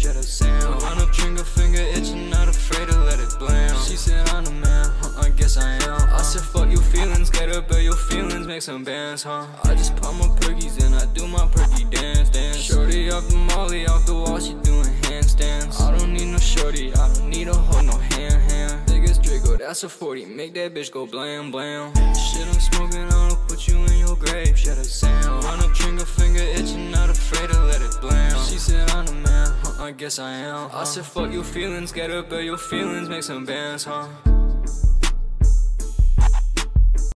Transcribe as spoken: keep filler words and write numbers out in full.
shut up sound. Run up, trigger finger itching, not afraid to let it blam. She said I'm the man, huh, I guess I am. I said fuck your feelings, get up at your feelings, make some bands, huh. I just pop my perkies and I do my perky dance, dance. Shorty off the molly, off the wall, she doing handstands. I don't need no shorty, I don't need a hoe, no hand, hand. Biggest Draco, that's a forty, make that bitch go blam, blam. Shit I'm smoking, I'll put you in your grave, shut up sound. Run up, trigger finger itching, not afraid to let it blam. She said I'm the man, huh, I guess I am. I said fuck your feelings, get up at your feelings, make some bands, huh.